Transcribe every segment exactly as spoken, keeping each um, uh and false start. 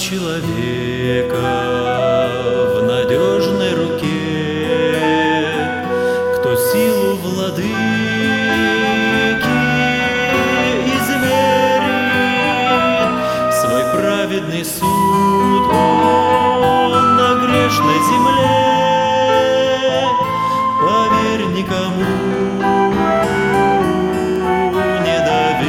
человека в надежной руке, кто силу владыки измерит, свой праведный суд он на грешной земле. Поверь, никому не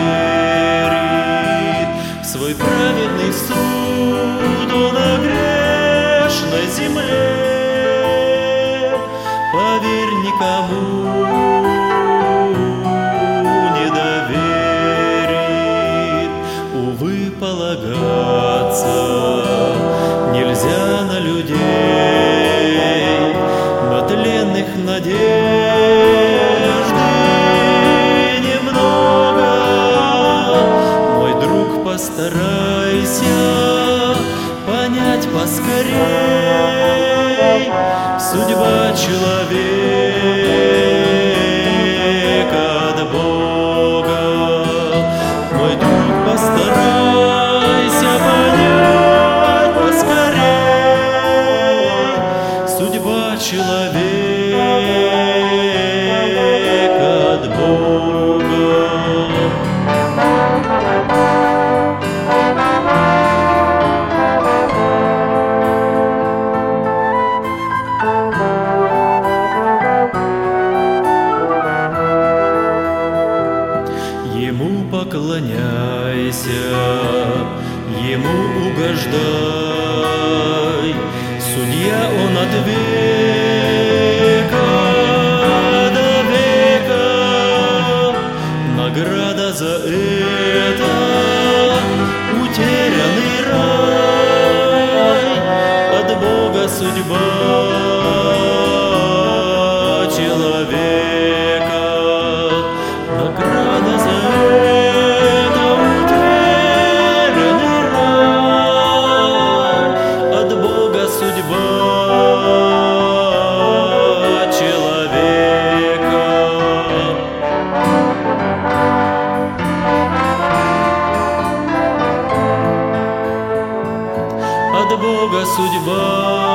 доверит свой праведный суд он на грешной земле. Поверь, никому не доверит. Увы, полагаться нельзя на людей, на тленных надежды немного. Мой друг, постарайся понять поскорей, судьба человека от Бога. Мой друг, постарайся понять поскорей, судьба человека от Бога. Ему поклоняйся, ему угождай, судья он от века до века. Награда за это утерянный рай, от Бога судьба человека. Награда за это утерянный рай, от Бога судьба человека. От Бога судьба